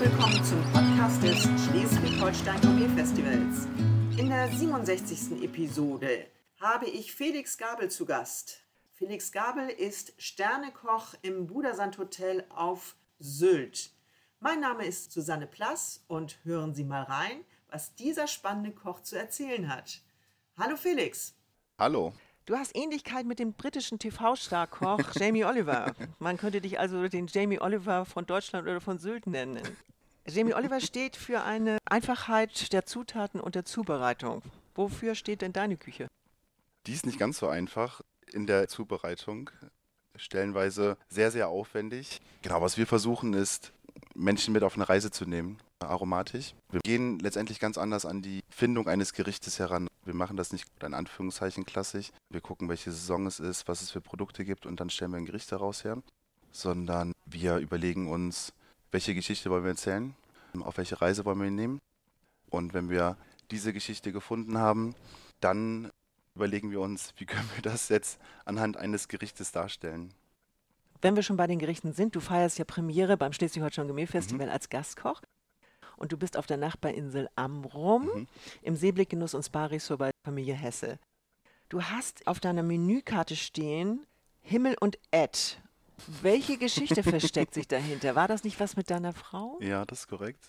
willkommen zum Podcast des Schleswig-Holstein Gourmet Festivals. In der 67. Episode habe ich Felix Gabel zu Gast. Felix Gabel ist Sternekoch im Budersand Hotel auf Sylt. Mein Name ist Susanne Plass und hören Sie mal rein, was dieser spannende Koch zu erzählen hat. Hallo Felix. Hallo. Du hast Ähnlichkeit mit dem britischen TV-Starkoch Jamie Oliver. Man könnte dich also den Jamie Oliver von Deutschland oder von Sylt nennen. Jamie Oliver steht für eine Einfachheit der Zutaten und der Zubereitung. Wofür steht denn deine Küche? Die ist nicht ganz so einfach in der Zubereitung. Stellenweise sehr, sehr aufwendig. Genau, was wir versuchen ist, Menschen mit auf eine Reise zu nehmen, aromatisch. Wir gehen letztendlich ganz anders an die Findung eines Gerichtes heran. Wir machen das nicht in Anführungszeichen klassisch. Wir gucken, welche Saison es ist, was es für Produkte gibt und dann stellen wir ein Gericht daraus her. Sondern wir überlegen uns, welche Geschichte wollen wir erzählen, auf welche Reise wollen wir ihn nehmen. Und wenn wir diese Geschichte gefunden haben, dann überlegen wir uns, wie können wir das jetzt anhand eines Gerichtes darstellen. Wenn wir schon bei den Gerichten sind, du feierst ja Premiere beim Schleswig-Holstein Gourmet Festival als Gastkoch. Und du bist auf der Nachbarinsel Amrum im Seeblickgenuss und Spa-Resort bei Familie Hesse. Du hast auf deiner Menükarte stehen Himmel und Ed. Welche Geschichte versteckt sich dahinter? War das nicht was mit deiner Frau? Ja, das ist korrekt.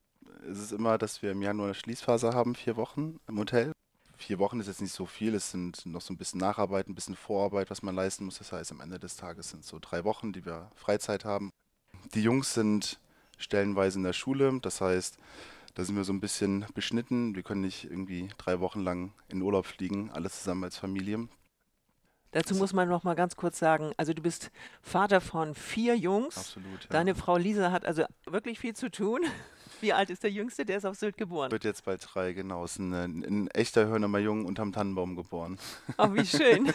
Es ist immer, dass wir im Januar eine Schließphase haben, 4 Wochen im Hotel. 4 Wochen ist jetzt nicht so viel, es sind noch so ein bisschen Nacharbeit, ein bisschen Vorarbeit, was man leisten muss. Das heißt, am Ende des Tages sind es so 3 Wochen, die wir Freizeit haben. Die Jungs sind stellenweise in der Schule, das heißt, da sind wir so ein bisschen beschnitten. Wir können nicht irgendwie 3 Wochen lang in Urlaub fliegen, alles zusammen als Familie. Dazu muss man noch mal ganz kurz sagen, also du bist Vater von 4 Jungs. Absolut, ja. Deine Frau Lisa hat also wirklich viel zu tun. Wie alt ist der Jüngste? Der ist auf Sylt geboren. Wird jetzt bald 3, genau. Ist ein echter Hörnermer Jung unterm Tannenbaum geboren. Oh, wie schön.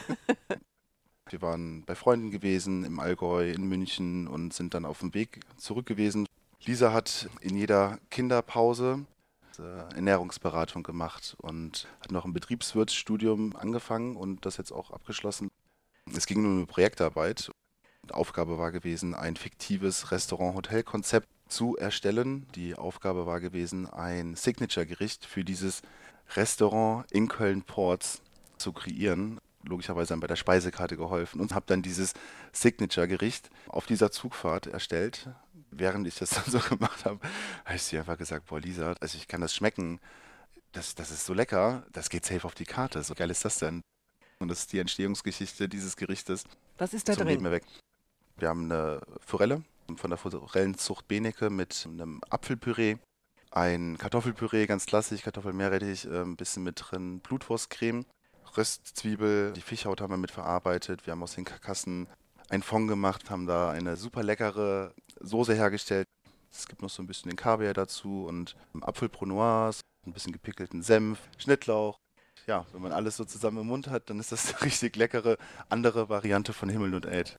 Wir waren bei Freunden gewesen, im Allgäu, in München und sind dann auf dem Weg zurück gewesen. Lisa hat in jeder Kinderpause Ernährungsberatung gemacht und hat noch ein Betriebswirtsstudium angefangen und das jetzt auch abgeschlossen. Es ging nur um eine Projektarbeit. Die Aufgabe war gewesen, ein fiktives Restaurant-Hotel-Konzept zu erstellen. Die Aufgabe war gewesen, ein Signature-Gericht für dieses Restaurant in Köln-Porz zu kreieren. Logischerweise dann bei der Speisekarte geholfen und habe dann dieses Signature-Gericht auf dieser Zugfahrt erstellt. Während ich das dann so gemacht habe, habe ich sie einfach gesagt, boah Lisa, also ich kann das schmecken, das ist so lecker, das geht safe auf die Karte. So geil ist das denn? Und das ist die Entstehungsgeschichte dieses Gerichtes. Was ist da Zum drin? Leben erweckt. Wir haben eine Forelle von der Forellenzucht Benecke mit einem Apfelpüree, ein Kartoffelpüree, ganz klassisch, Kartoffelmeerrettich, ein bisschen mit drin, Blutwurstcreme, Röstzwiebel, die Fischhaut haben wir mit verarbeitet, wir haben aus den Karkassen ein Fond gemacht, haben da eine super leckere Soße hergestellt. Es gibt noch so ein bisschen den Kaviar dazu und Apfelbrunoise, ein bisschen gepickelten Senf, Schnittlauch. Ja, wenn man alles so zusammen im Mund hat, dann ist das eine richtig leckere andere Variante von Himmel und Ed.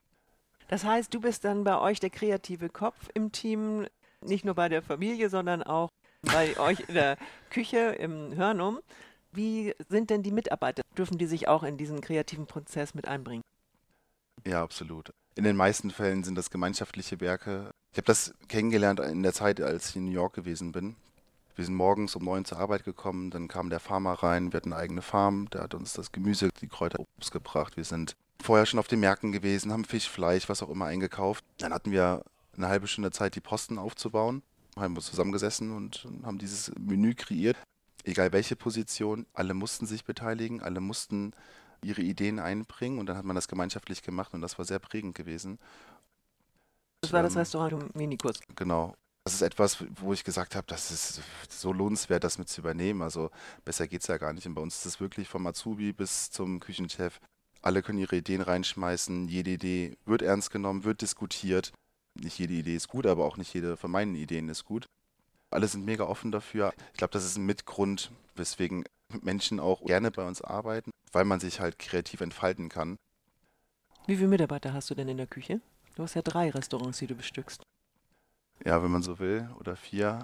Das heißt, du bist dann bei euch der kreative Kopf im Team, nicht nur bei der Familie, sondern auch bei euch in der Küche im Hörnum. Wie sind denn die Mitarbeiter? Dürfen die sich auch in diesen kreativen Prozess mit einbringen? Ja, absolut. In den meisten Fällen sind das gemeinschaftliche Werke. Ich habe das kennengelernt in der Zeit, als ich in New York gewesen bin. Wir sind morgens um 9 zur Arbeit gekommen, dann kam der Farmer rein, wir hatten eine eigene Farm, der hat uns das Gemüse, die Kräuter, Obst gebracht. Wir sind vorher schon auf den Märkten gewesen, haben Fisch, Fleisch, was auch immer eingekauft. Dann hatten wir eine halbe Stunde Zeit, die Posten aufzubauen. Haben wir zusammengesessen und haben dieses Menü kreiert. Egal welche Position, alle mussten sich beteiligen, alle mussten ihre Ideen einbringen und dann hat man das gemeinschaftlich gemacht und das war sehr prägend gewesen. Das war das Restaurant Dominikus. Genau. Das ist etwas, wo ich gesagt habe, das ist so lohnenswert, das mit zu übernehmen. Also besser geht es ja gar nicht. Und bei uns ist es wirklich vom Azubi bis zum Küchenchef. Alle können ihre Ideen reinschmeißen. Jede Idee wird ernst genommen, wird diskutiert. Nicht jede Idee ist gut, aber auch nicht jede von meinen Ideen ist gut. Alle sind mega offen dafür. Ich glaube, das ist ein Mitgrund, weswegen Menschen auch gerne bei uns arbeiten, weil man sich halt kreativ entfalten kann. Wie viele Mitarbeiter hast du denn in der Küche? Du hast ja 3 Restaurants, die du bestückst. Ja, wenn man so will, oder 4.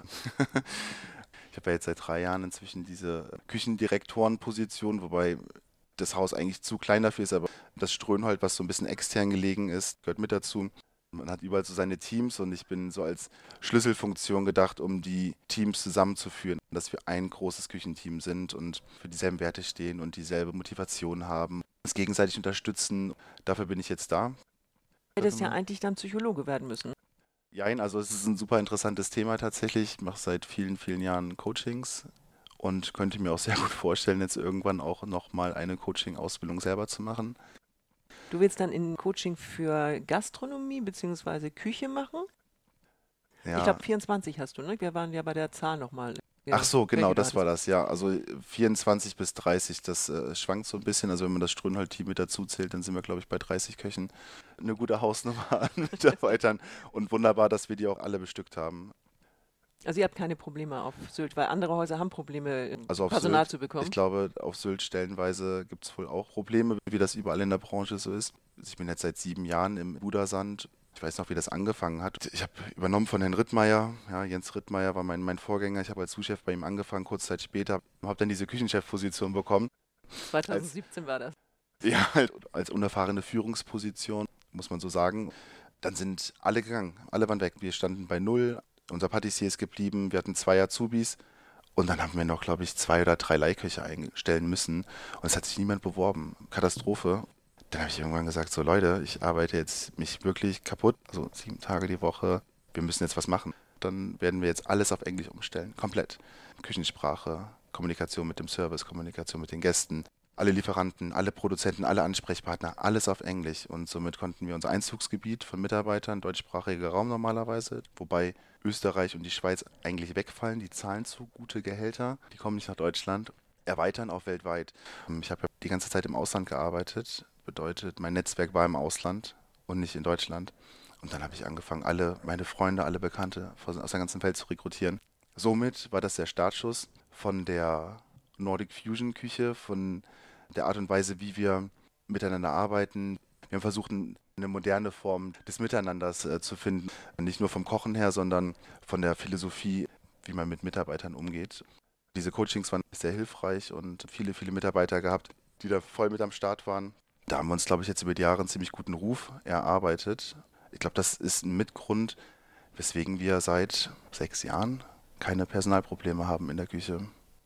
Ich habe ja jetzt seit 3 Jahren inzwischen diese Küchendirektorenposition, wobei das Haus eigentlich zu klein dafür ist, aber das Strönhold, was so ein bisschen extern gelegen ist, gehört mit dazu. Man hat überall so seine Teams und ich bin so als Schlüsselfunktion gedacht, um die Teams zusammenzuführen, dass wir ein großes Küchenteam sind und für dieselben Werte stehen und dieselbe Motivation haben, uns gegenseitig unterstützen. Dafür bin ich jetzt da. Hättest ja eigentlich dann Psychologe werden müssen. Jein, also es ist ein super interessantes Thema tatsächlich. Ich mache seit vielen, vielen Jahren Coachings und könnte mir auch sehr gut vorstellen, jetzt irgendwann auch nochmal eine Coaching-Ausbildung selber zu machen. Du willst dann in Coaching für Gastronomie bzw. Küche machen? Ja. Ich glaube 24 hast du, ne? Wir waren ja bei der Zahl nochmal. Ach so, genau, welche du das war hattest. das, ja. Also 24 bis 30, das schwankt so ein bisschen. Also wenn man das Strönhold-Team mit dazu zählt, dann sind wir, glaube ich, bei 30 Köchen. Eine gute Hausnummer an Mitarbeitern und wunderbar, dass wir die auch alle bestückt haben. Also ihr habt keine Probleme auf Sylt, weil andere Häuser haben Probleme, Also auf Personal Sylt, zu bekommen. ich glaube, auf Sylt stellenweise gibt es wohl auch Probleme, wie das überall in der Branche so ist. Ich bin jetzt seit 7 Jahren im Budersand. Ich weiß noch, wie das angefangen hat. Ich habe übernommen von Herrn Rittmeier. Ja, Jens Rittmeier war mein Vorgänger. Ich habe als Sous-Chef bei ihm angefangen, kurz Zeit später. Habe dann diese Küchenchef-Position bekommen. 2017 war das. Ja, halt als unerfahrene Führungsposition, muss man so sagen. Dann sind alle gegangen. Alle waren weg. Wir standen bei 0. Unser Patissier ist geblieben. Wir hatten 2 Azubis. Und dann haben wir noch, glaube ich, 2 oder 3 Leihköche einstellen müssen. Und es hat sich niemand beworben. Katastrophe. Dann habe ich irgendwann gesagt, so Leute, ich arbeite jetzt mich wirklich kaputt, also 7 Tage die Woche, wir müssen jetzt was machen. Dann werden wir jetzt alles auf Englisch umstellen, komplett. Küchensprache, Kommunikation mit dem Service, Kommunikation mit den Gästen, alle Lieferanten, alle Produzenten, alle Ansprechpartner, alles auf Englisch. Und somit konnten wir unser Einzugsgebiet von Mitarbeitern, deutschsprachiger Raum normalerweise, wobei Österreich und die Schweiz eigentlich wegfallen, die zahlen zu gute Gehälter, die kommen nicht nach Deutschland, erweitern auch weltweit. Ich habe ja die ganze Zeit im Ausland gearbeitet. Bedeutet, mein Netzwerk war im Ausland und nicht in Deutschland. Und dann habe ich angefangen, alle meine Freunde, alle Bekannte aus der ganzen Welt zu rekrutieren. Somit war das der Startschuss von der Nordic Fusion Küche, von der Art und Weise, wie wir miteinander arbeiten. Wir haben versucht, eine moderne Form des Miteinanders zu finden. Nicht nur vom Kochen her, sondern von der Philosophie, wie man mit Mitarbeitern umgeht. Diese Coachings waren sehr hilfreich und viele, viele Mitarbeiter gehabt, die da voll mit am Start waren. Da haben wir uns, glaube ich, jetzt über die Jahre einen ziemlich guten Ruf erarbeitet. Ich glaube, das ist ein Mitgrund, weswegen wir seit 6 Jahren keine Personalprobleme haben in der Küche.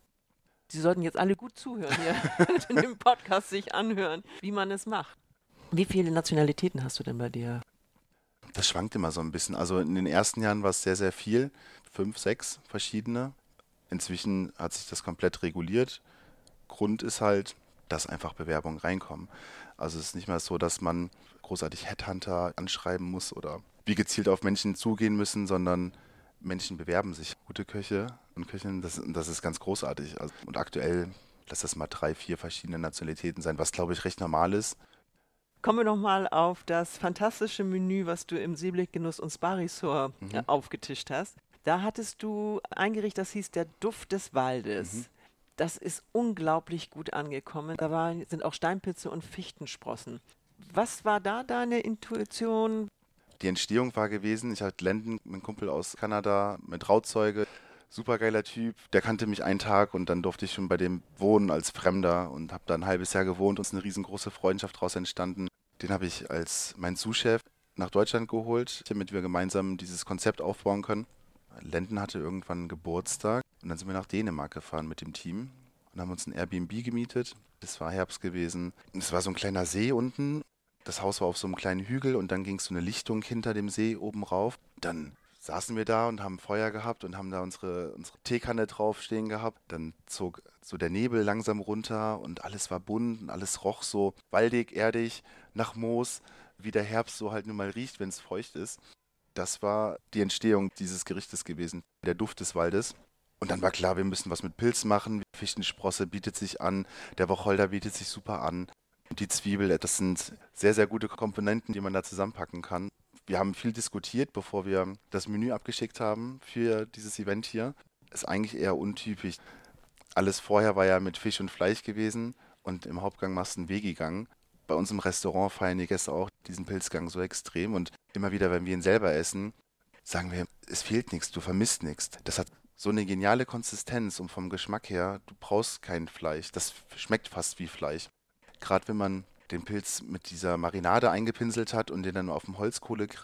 Sie sollten jetzt alle gut zuhören hier in dem Podcast sich anhören, wie man es macht. Wie viele Nationalitäten hast du denn bei dir? Das schwankt immer so ein bisschen. Also in den ersten Jahren war es sehr, sehr viel. 5, 6 verschiedene. Inzwischen hat sich das komplett reguliert. Grund ist halt, dass einfach Bewerbungen reinkommen. Also es ist nicht mehr so, dass man großartig Headhunter anschreiben muss oder wie gezielt auf Menschen zugehen müssen, sondern Menschen bewerben sich. Gute Köche und Köchinnen, das ist ganz großartig. Also, und aktuell, lass das mal 3, 4 verschiedene Nationalitäten sein, was glaube ich recht normal ist. Kommen wir nochmal auf das fantastische Menü, was du im Seeblickgenuss und Spa-Resort aufgetischt hast. Da hattest du ein Gericht, das hieß der Duft des Waldes. Das ist unglaublich gut angekommen. Da sind auch Steinpilze und Fichtensprossen. Was war da deine Intuition? Die Entstehung war gewesen, ich hatte Landon, mein Kumpel aus Kanada, mit Trauzeuge, supergeiler Typ, der kannte mich einen Tag und dann durfte ich schon bei dem wohnen als Fremder und habe da ein halbes Jahr gewohnt und es ist eine riesengroße Freundschaft daraus entstanden. Den habe ich als mein Sous-Chef nach Deutschland geholt, damit wir gemeinsam dieses Konzept aufbauen können. Landon hatte irgendwann Geburtstag und dann sind wir nach Dänemark gefahren mit dem Team und haben uns ein Airbnb gemietet. Es war Herbst gewesen. Es war so ein kleiner See unten. Das Haus war auf so einem kleinen Hügel und dann ging es so eine Lichtung hinter dem See oben rauf. Dann saßen wir da und haben Feuer gehabt und haben da unsere Teekanne draufstehen gehabt. Dann zog so der Nebel langsam runter und alles war bunt und alles roch so waldig, erdig, nach Moos, wie der Herbst so halt nun mal riecht, wenn es feucht ist. Das war die Entstehung dieses Gerichtes gewesen, der Duft des Waldes. Und dann war klar, wir müssen was mit Pilz machen. Fichtensprosse bietet sich an, der Wacholder bietet sich super an. Die Zwiebel, das sind sehr, sehr gute Komponenten, die man da zusammenpacken kann. Wir haben viel diskutiert, bevor wir das Menü abgeschickt haben für dieses Event hier. Ist eigentlich eher untypisch. Alles vorher war ja mit Fisch und Fleisch gewesen und im Hauptgang machst du einen Veggie-Gang. Bei uns im Restaurant feiern die Gäste auch diesen Pilzgang so extrem und immer wieder, wenn wir ihn selber essen, sagen wir, es fehlt nichts, du vermisst nichts. Das hat so eine geniale Konsistenz und vom Geschmack her, du brauchst kein Fleisch. Das schmeckt fast wie Fleisch. Gerade wenn man den Pilz mit dieser Marinade eingepinselt hat und den dann auf dem Holzkohlegrill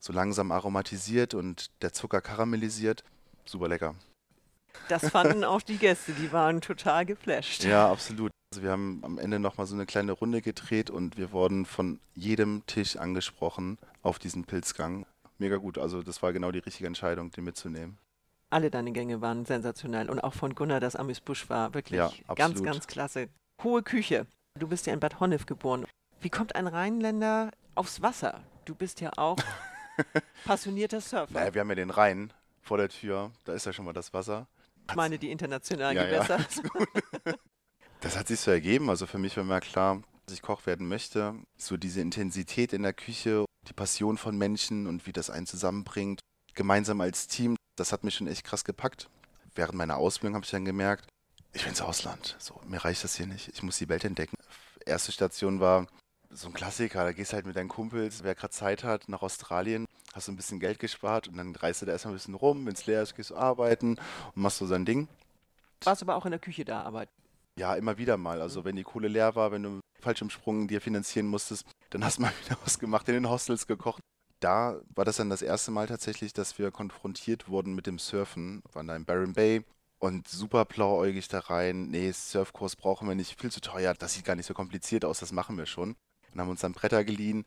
so langsam aromatisiert und der Zucker karamellisiert. Super lecker. Das fanden auch die Gäste, die waren total geflasht. Ja, absolut. Also wir haben am Ende nochmal so eine kleine Runde gedreht und wir wurden von jedem Tisch angesprochen auf diesen Pilzgang. Mega gut, also das war genau die richtige Entscheidung, den mitzunehmen. Alle deine Gänge waren sensationell und auch von Gunnar das Amüs-Busch war wirklich Ja, ganz, absolut. ganz klasse. Hohe Küche. Du bist ja in Bad Honnef geboren. Wie kommt ein Rheinländer aufs Wasser? Du bist ja auch passionierter Surfer. Naja, wir haben ja den Rhein vor der Tür, da ist ja schon mal das Wasser. Ich meine die internationalen Ja, Gewässer. ist gut. Das hat sich so ergeben, also für mich war immer klar, dass ich Koch werden möchte. So diese Intensität in der Küche, die Passion von Menschen und wie das einen zusammenbringt, gemeinsam als Team, das hat mich schon echt krass gepackt. Während meiner Ausbildung habe ich dann gemerkt, ich will ins Ausland. So, mir reicht das hier nicht. Ich muss die Welt entdecken. Erste Station war so ein Klassiker. Da gehst du halt mit deinen Kumpels, wer gerade Zeit hat, nach Australien, hast du ein bisschen Geld gespart und dann reist du da erstmal ein bisschen rum. Wenn es leer ist, gehst du arbeiten und machst so sein Ding. Warst aber auch in der Küche da arbeiten. Ja, immer wieder mal. Also wenn die Kohle leer war, wenn du einen Fallschirmsprung dir finanzieren musstest, dann hast du mal wieder was gemacht, in den Hostels gekocht. Da war das dann das erste Mal tatsächlich, dass wir konfrontiert wurden mit dem Surfen. Wir waren da in Byron Bay und super blauäugig da rein. Nee, Surfkurs brauchen wir nicht, viel zu teuer. Das sieht gar nicht so kompliziert aus, das machen wir schon. Und haben uns dann Bretter geliehen.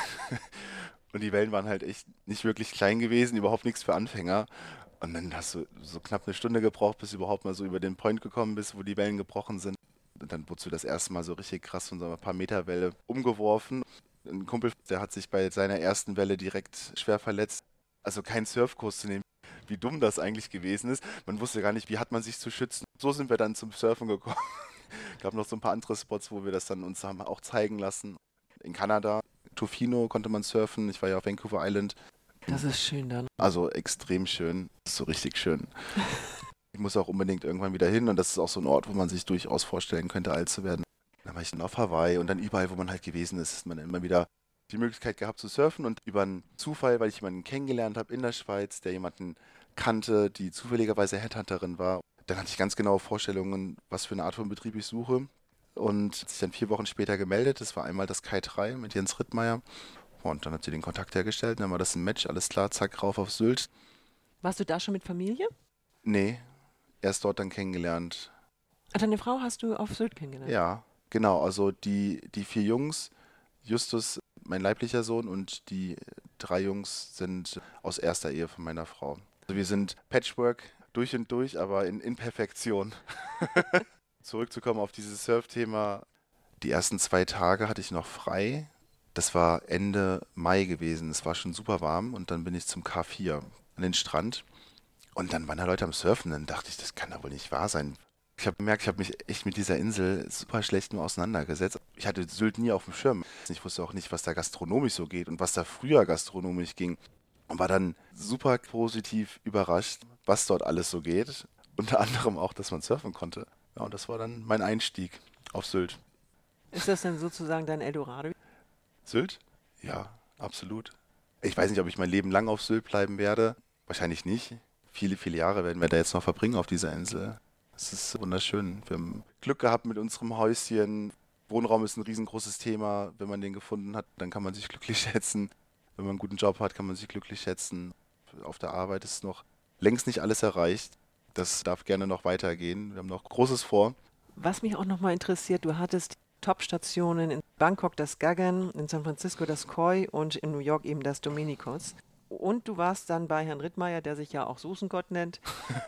Und die Wellen waren halt echt nicht wirklich klein gewesen, überhaupt nichts für Anfänger. Und dann hast du so knapp eine Stunde gebraucht, bis du überhaupt mal so über den Point gekommen bist, wo die Wellen gebrochen sind. Und dann wurdest du das erste Mal so richtig krass von so einer paar Meter Welle umgeworfen. Ein Kumpel, der hat sich bei seiner ersten Welle direkt schwer verletzt. Also keinen Surfkurs zu nehmen, wie dumm das eigentlich gewesen ist. Man wusste gar nicht, wie hat man sich zu schützen. So sind wir dann zum Surfen gekommen. Gab noch so ein paar andere Spots, wo wir das dann uns haben auch zeigen lassen. In Kanada, Tofino konnte man surfen. Ich war ja auf Vancouver Island. Das ist schön dann. Also extrem schön. Das ist so richtig schön. Ich muss auch unbedingt irgendwann wieder hin und das ist auch so ein Ort, wo man sich durchaus vorstellen könnte, alt zu werden. Dann war ich dann auf Hawaii und dann überall, wo man halt gewesen ist, hat man immer wieder die Möglichkeit gehabt zu surfen und über einen Zufall, weil ich jemanden kennengelernt habe in der Schweiz, der jemanden kannte, die zufälligerweise Headhunterin war. Dann hatte ich ganz genaue Vorstellungen, was für eine Art von Betrieb ich suche und hat sich dann 4 Wochen später gemeldet. Das war einmal das Kai 3 mit Jens Rittmeier. Und dann hat sie den Kontakt hergestellt, dann war das ein Match, alles klar, zack, rauf auf Sylt. Warst du da schon mit Familie? Nee, erst dort dann kennengelernt. Ah, deine Frau hast du auf Sylt kennengelernt? Ja, genau, also die 4 Jungs, Justus, mein leiblicher Sohn und die 3 Jungs sind aus erster Ehe von meiner Frau. Also wir sind Patchwork durch und durch, aber in Perfektion. Zurückzukommen auf dieses Surfthema, die ersten 2 Tage hatte ich noch frei. Das war Ende Mai gewesen. Es war schon super warm und dann bin ich zum K4 an den Strand und dann waren da Leute am Surfen. Dann dachte ich, das kann doch wohl nicht wahr sein. Ich habe gemerkt, ich habe mich echt mit dieser Insel super schlecht nur auseinandergesetzt. Ich hatte Sylt nie auf dem Schirm. Ich wusste auch nicht, was da gastronomisch so geht und was da früher gastronomisch ging. Und war dann super positiv überrascht, was dort alles so geht. Unter anderem auch, dass man surfen konnte. Ja, und das war dann mein Einstieg auf Sylt. Ist das denn sozusagen dein Eldorado? Sylt? Ja, absolut. Ich weiß nicht, ob ich mein Leben lang auf Sylt bleiben werde. Wahrscheinlich nicht. Viele, viele Jahre werden wir da jetzt noch verbringen auf dieser Insel. Es ist wunderschön. Wir haben Glück gehabt mit unserem Häuschen. Wohnraum ist ein riesengroßes Thema. Wenn man den gefunden hat, dann kann man sich glücklich schätzen. Wenn man einen guten Job hat, kann man sich glücklich schätzen. Auf der Arbeit ist noch längst nicht alles erreicht. Das darf gerne noch weitergehen. Wir haben noch Großes vor. Was mich auch nochmal interessiert, du hattest Top-Stationen in Bangkok das Gagan, in San Francisco das Koi und in New York eben das Dominicos. Und du warst dann bei Herrn Rittmeier, der sich ja auch Soßengott nennt.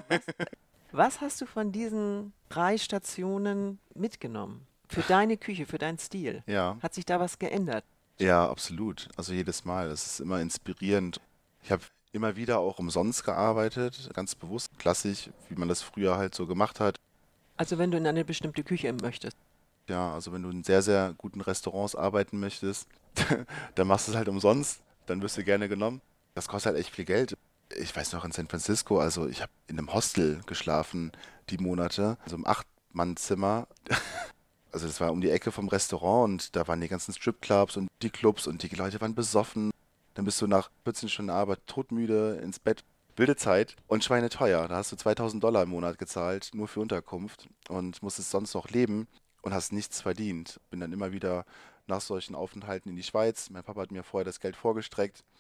Was hast du von diesen 3 Stationen mitgenommen? Für deine Küche, für deinen Stil? Ja. Hat sich da was geändert? Ja, absolut. Also jedes Mal. Es ist immer inspirierend. Ich habe immer wieder auch umsonst gearbeitet, ganz bewusst, klassisch, wie man das früher halt so gemacht hat. Also wenn du in eine bestimmte Küche möchtest. Ja, also wenn du in sehr, sehr guten Restaurants arbeiten möchtest, dann machst du es halt umsonst, dann wirst du gerne genommen. Das kostet halt echt viel Geld. Ich weiß noch in San Francisco, also ich habe in einem Hostel geschlafen die Monate, also im 8-Mann-Zimmer. Also das war um die Ecke vom Restaurant und da waren die ganzen Stripclubs und die Clubs und die Leute waren besoffen. Dann bist du nach 14 Stunden Arbeit todmüde ins Bett. Wilde Zeit und schweineteuer. Da hast du $2.000 im Monat gezahlt, nur für Unterkunft und musstest sonst noch leben und hast nichts verdient. Bin dann immer wieder nach solchen Aufenthalten in die Schweiz. Mein Papa hat mir vorher das Geld vorgestreckt.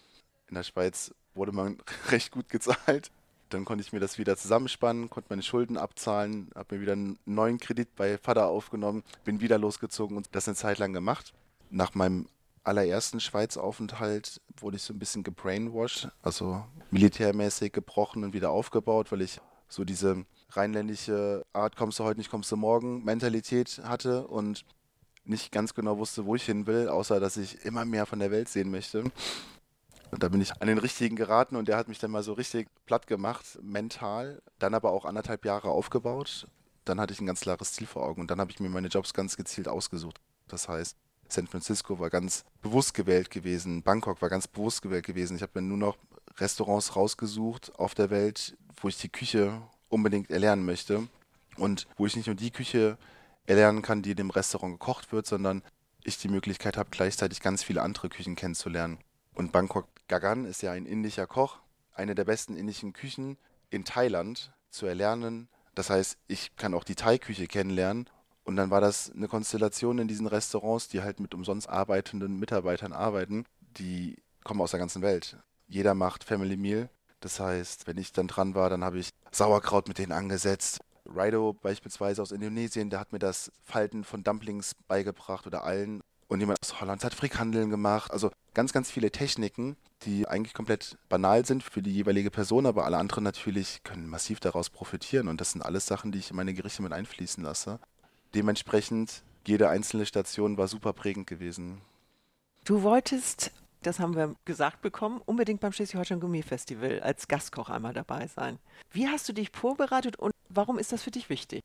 In der Schweiz wurde man recht gut gezahlt. Dann konnte ich mir das wieder zusammenspannen, konnte meine Schulden abzahlen, habe mir wieder einen neuen Kredit bei Vater aufgenommen, bin wieder losgezogen und das eine Zeit lang gemacht. Nach meinem allerersten Schweiz-Aufenthalt wurde ich so ein bisschen gebrainwashed, also militärmäßig gebrochen und wieder aufgebaut, weil ich so diese rheinländische Art, kommst du heute nicht, kommst du morgen Mentalität hatte und nicht ganz genau wusste, wo ich hin will, außer dass ich immer mehr von der Welt sehen möchte. Und da bin ich an den Richtigen geraten und der hat mich dann mal so richtig platt gemacht, mental. Dann aber auch 1,5 Jahre aufgebaut. Dann hatte ich ein ganz klares Ziel vor Augen und dann habe ich mir meine Jobs ganz gezielt ausgesucht. Das heißt, San Francisco war ganz bewusst gewählt gewesen, Bangkok war ganz bewusst gewählt gewesen. Ich habe mir nur noch Restaurants rausgesucht auf der Welt, wo ich die Küche unbedingt erlernen möchte und wo ich nicht nur die Küche erlernen kann, die in dem Restaurant gekocht wird, sondern ich die Möglichkeit habe, gleichzeitig ganz viele andere Küchen kennenzulernen. Und Bangkok Gagan ist ja ein indischer Koch, eine der besten indischen Küchen in Thailand zu erlernen. Das heißt, ich kann auch die Thai-Küche kennenlernen. Und dann war das eine Konstellation in diesen Restaurants, die halt mit umsonst arbeitenden Mitarbeitern arbeiten, die kommen aus der ganzen Welt. Jeder macht Family Meal. Das heißt, wenn ich dann dran war, dann habe ich Sauerkraut mit denen angesetzt. Rido beispielsweise aus Indonesien, der hat mir das Falten von Dumplings beigebracht oder allen. Und jemand aus Holland hat Frikandeln gemacht. Also ganz, ganz viele Techniken, die eigentlich komplett banal sind für die jeweilige Person, aber alle anderen natürlich können massiv daraus profitieren. Und das sind alles Sachen, die ich in meine Gerichte mit einfließen lasse. Dementsprechend, jede einzelne Station war super prägend gewesen. Du wolltest, das haben wir gesagt bekommen, unbedingt beim Schleswig-Holstein Gourmet-Festival als Gastkoch einmal dabei sein. Wie hast du dich vorbereitet und warum ist das für dich wichtig?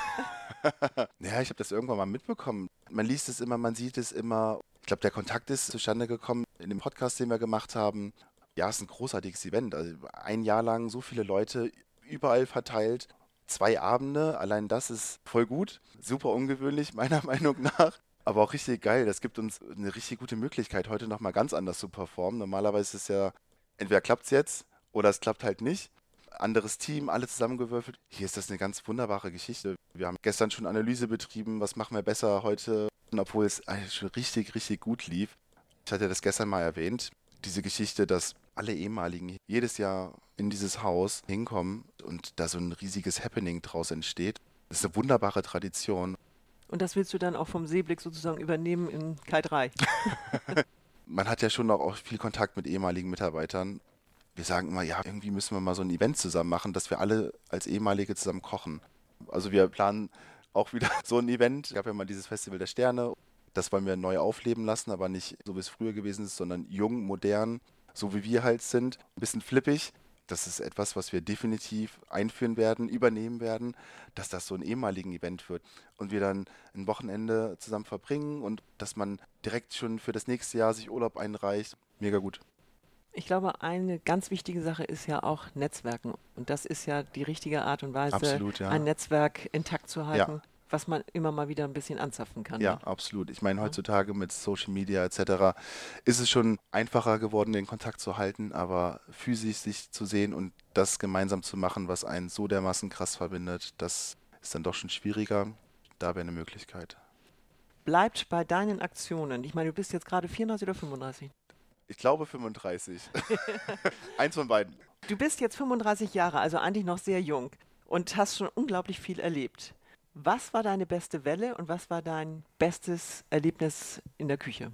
Ja, ich habe das irgendwann mal mitbekommen. Man liest es immer, man sieht es immer. Ich glaube, der Kontakt ist zustande gekommen in dem Podcast, den wir gemacht haben. Ja, es ist ein großartiges Event. Also ein Jahr lang so viele Leute überall verteilt. 2 Abende, allein das ist voll gut. Super ungewöhnlich, meiner Meinung nach. Aber auch richtig geil. Das gibt uns eine richtig gute Möglichkeit, heute nochmal ganz anders zu performen. Normalerweise ist es ja, entweder klappt es jetzt oder es klappt halt nicht. Anderes Team, alle zusammengewürfelt. Hier ist das eine ganz wunderbare Geschichte. Wir haben gestern schon Analyse betrieben, was machen wir besser heute, obwohl es eigentlich schon richtig, richtig gut lief. Ich hatte das gestern mal erwähnt, diese Geschichte, dass alle ehemaligen jedes Jahr in dieses Haus hinkommen und da so ein riesiges Happening draus entsteht. Das ist eine wunderbare Tradition. Und das willst du dann auch vom Seeblick sozusagen übernehmen in Kai 3? Man hat ja schon auch viel Kontakt mit ehemaligen Mitarbeitern. Wir sagen immer, ja, irgendwie müssen wir mal so ein Event zusammen machen, dass wir alle als Ehemalige zusammen kochen. Also wir planen auch wieder so ein Event. Es gab ja mal dieses Festival der Sterne. Das wollen wir neu aufleben lassen, aber nicht so, wie es früher gewesen ist, sondern jung, modern, so wie wir halt sind. Ein bisschen flippig. Das ist etwas, was wir definitiv einführen werden, übernehmen werden, dass das so ein ehemaligen Event wird. Und wir dann ein Wochenende zusammen verbringen und dass man direkt schon für das nächste Jahr sich Urlaub einreicht. Mega gut. Ich glaube, eine ganz wichtige Sache ist ja auch Netzwerken. Und das ist ja die richtige Art und Weise, Absolut, ja. ein Netzwerk intakt zu halten, Ja. was man immer mal wieder ein bisschen anzapfen kann. Ja, Ne? absolut. Ich meine, heutzutage mit Social Media etc. ist es schon einfacher geworden, den Kontakt zu halten, aber physisch sich zu sehen und das gemeinsam zu machen, was einen so dermaßen krass verbindet, das ist dann doch schon schwieriger. Da wäre eine Möglichkeit. Bleibt bei deinen Aktionen. Ich meine, du bist jetzt gerade 34 oder 35. Ich glaube 35. Eins von beiden. Du bist jetzt 35 Jahre, also eigentlich noch sehr jung und hast schon unglaublich viel erlebt. Was war deine beste Welle und was war dein bestes Erlebnis in der Küche?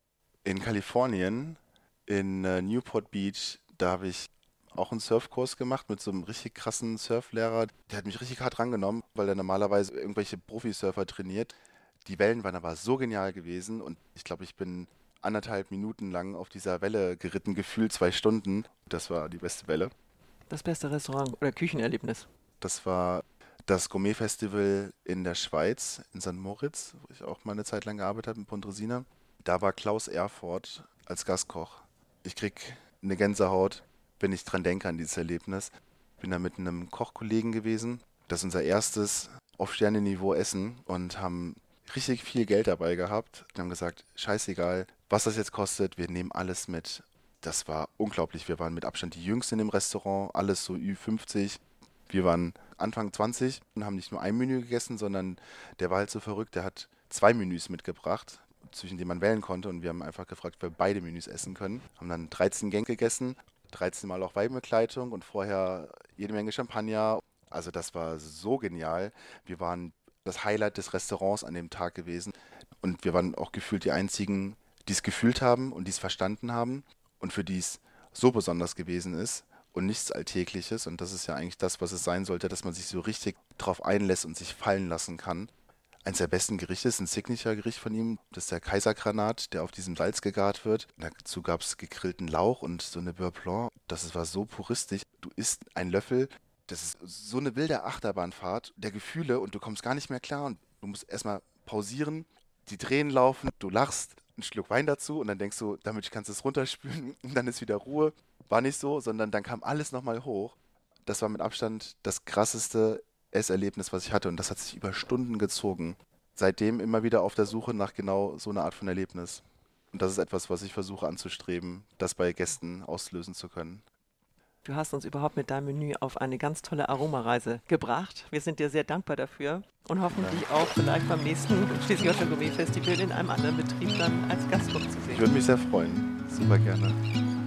In Kalifornien, in Newport Beach, da habe ich auch einen Surfkurs gemacht mit so einem richtig krassen Surflehrer. Der hat mich richtig hart rangenommen, weil er normalerweise irgendwelche Profisurfer trainiert. Die Wellen waren aber so genial gewesen und ich glaube, ich bin 1,5 Minuten lang auf dieser Welle geritten, gefühlt 2 Stunden. Das war die beste Welle. Das beste Restaurant oder Küchenerlebnis? Das war das Gourmet-Festival in der Schweiz, in St. Moritz, wo ich auch mal eine Zeit lang gearbeitet habe, in Pontresina. Da war Klaus Erfurt als Gastkoch. Ich krieg eine Gänsehaut, wenn ich dran denke an dieses Erlebnis. Bin da mit einem Kochkollegen gewesen. Das ist unser erstes auf Sternenniveau Essen und haben richtig viel Geld dabei gehabt. Wir haben gesagt, scheißegal, was das jetzt kostet, wir nehmen alles mit. Das war unglaublich. Wir waren mit Abstand die Jüngsten in dem Restaurant, alles so Ü50. Wir waren Anfang 20 und haben nicht nur ein Menü gegessen, sondern der war halt so verrückt, der hat 2 Menüs mitgebracht. zwischen denen man wählen konnte. Und wir haben einfach gefragt, ob wir beide Menüs essen können. Haben dann 13 Gänge gegessen, 13 Mal auch Weinbegleitung und vorher jede Menge Champagner. Also das war so genial. Wir waren das Highlight des Restaurants an dem Tag gewesen. Und wir waren auch gefühlt die Einzigen, die es gefühlt haben und die es verstanden haben und für die es so besonders gewesen ist und nichts Alltägliches. Und das ist ja eigentlich das, was es sein sollte, dass man sich so richtig drauf einlässt und sich fallen lassen kann. Eines der besten Gerichte ist ein Signature-Gericht von ihm. Das ist der Kaisergranat, der auf diesem Salz gegart wird. Dazu gab es gegrillten Lauch und so eine Beurre Blanc. War so puristisch. Du isst einen Löffel. Das ist so eine wilde Achterbahnfahrt der Gefühle und du kommst gar nicht mehr klar. Und du musst erstmal pausieren, die Tränen laufen, du lachst, einen Schluck Wein dazu und dann denkst du, damit kannst du es runterspülen und dann ist wieder Ruhe. War nicht so, sondern dann kam alles nochmal hoch. Das war mit Abstand das krasseste Esserlebnis, was ich hatte und das hat sich über Stunden gezogen. Seitdem immer wieder auf der Suche nach genau so einer Art von Erlebnis. Und das ist etwas, was ich versuche anzustreben, das bei Gästen auslösen zu können. Du hast uns überhaupt mit deinem Menü auf eine ganz tolle Aromareise gebracht. Wir sind dir sehr dankbar dafür und hoffen, dich auch vielleicht beim nächsten Schleswig-Holstein Gourmet Festival in einem anderen Betrieb dann als Gastkoch zu sehen. Ich würde mich sehr freuen. Super gerne.